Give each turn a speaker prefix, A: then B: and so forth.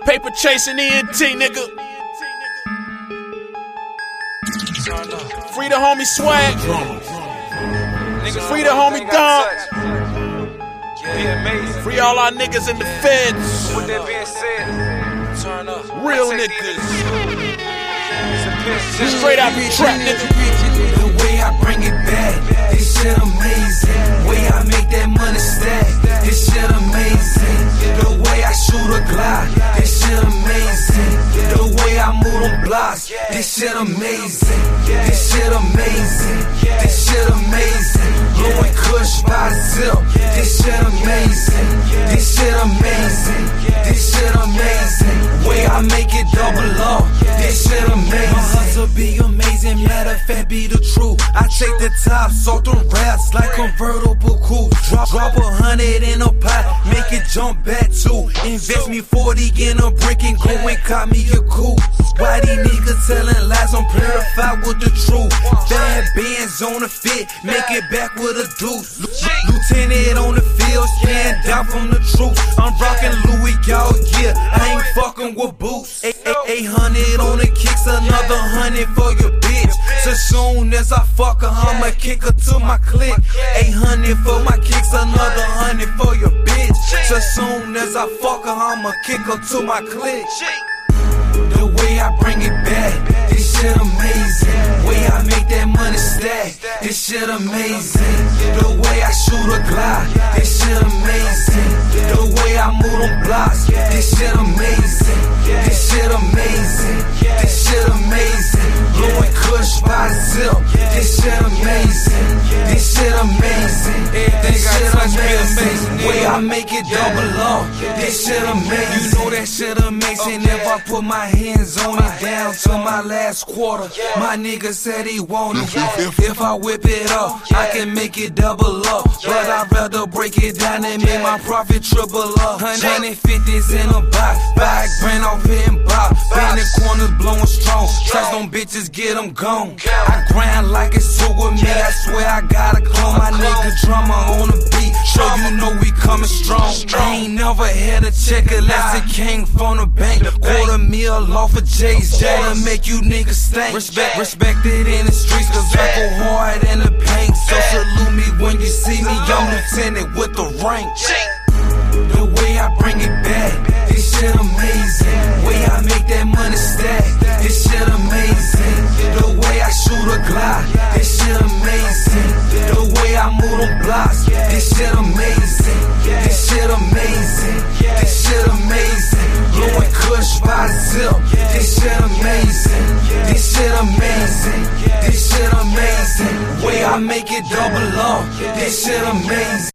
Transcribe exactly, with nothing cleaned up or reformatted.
A: Paper chasing E N T, nigga. Free the homie Swag. Free the homie Dom. Free all our niggas in the feds.
B: With that being said, turn up.
A: Real niggas. Straight out the trap, nigga.
C: The way I bring it back, this shit amazing. Way I make that money stack, this shit amazing. The way I shoot a Glock, this shit amazing. The way I move them blocks, this shit amazing. This shit amazing. This shit amazing. Blowing Kush by zip, this shit amazing. This shit amazing. This shit amazing. Way I make it double up, this shit amazing. My hustle be amazing, matter of fact be the truth. I take the top, salt the raps like convertible coupe. Drop, drop a hundred in a pot, make it jump back too. Invest me forty in a brick and go and cop me a coupe. Why these niggas telling lies? I'm purified with the truth. Bad bands on the fit, make it back with a deuce. Lieutenant on the field, stand down from the truth. I'm rocking Louis all year, I ain't fucking with boots. eight hundred on the kicks, another hundred for your bitch. So soon as I fuck her, I'ma kick her to my clique. eight hundred for my kicks, another hundred for your bitch. So soon as I fuck her, I'ma kick her to my clique. The way I bring it back, this shit amazing. Way I make that money stack, this shit amazing. The way I shoot a Glock, this shit amazing. The way I move them blocks, this shit amazing. This shit amazing. This shit amazing. Blowing Kush by zip, this shit amazing. This shit amazing. This shit amazing. Way I make it double up, this shit amazing. You know that shit amazing. If I put my hands on it down to my last quarter, my nigga said he want it. If I whip it up, I can make it double up, but I'd rather break it down and make my profit triple up. Hundred fifties in a box, five grand off hitting bop. Bending corners blowing strong, trust them bitches get them gone. I grind like it's two with me, I swear I gotta clone. My nigga drummer on the beat, so you know we coming strong. I ain't never had a check unless it came from the bank. Quarter meal off of J's, that'll make you niggas stink. Respect, respected in the streets, cause I go hard in the paint. So salute me when you see me, I'm lieutenant with the rank. The way I bring it back, this shit amazing. Way I make that money stack, this shit amazing. The way I shoot a Glock, this shit amazing. The way I move them blocks, this shit amazing. This shit amazing. This shit amazing. Blowing Kush by zip, this shit amazing. This shit amazing. This shit amazing. Way I make it double up, this shit amazing.